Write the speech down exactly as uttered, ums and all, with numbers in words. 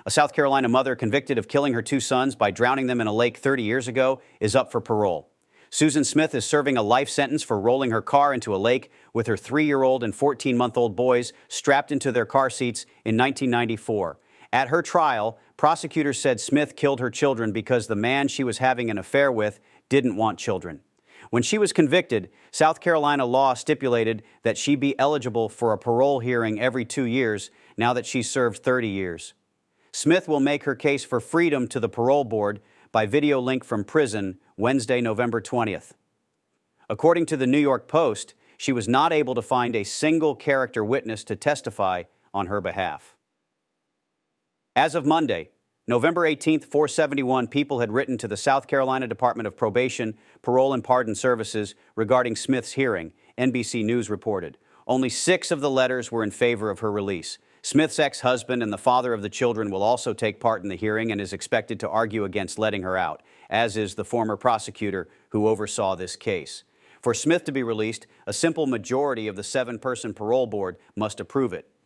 A South Carolina mother convicted of killing her two sons by drowning them in a lake thirty years ago is up for parole. Susan Smith is serving a life sentence for rolling her car into a lake with her three-year-old and fourteen-month-old boys strapped into their car seats in nineteen ninety-four. At her trial, prosecutors said Smith killed her children because the man she was having an affair with didn't want children. When she was convicted, South Carolina law stipulated that she be eligible for a parole hearing every two years now that she's served thirty years. Smith will make her case for freedom to the parole board by video link from prison Wednesday, November twentieth. According to the New York Post, she was not able to find a single character witness to testify on her behalf. As of Monday, November eighteenth, four seventy-one people had written to the South Carolina Department of Probation, Parole and Pardon Services regarding Smith's hearing, N B C News reported. Only six of the letters were in favor of her release. Smith's ex-husband and the father of the children will also take part in the hearing and is expected to argue against letting her out, as is the former prosecutor who oversaw this case. For Smith to be released, a simple majority of the seven-person parole board must approve it.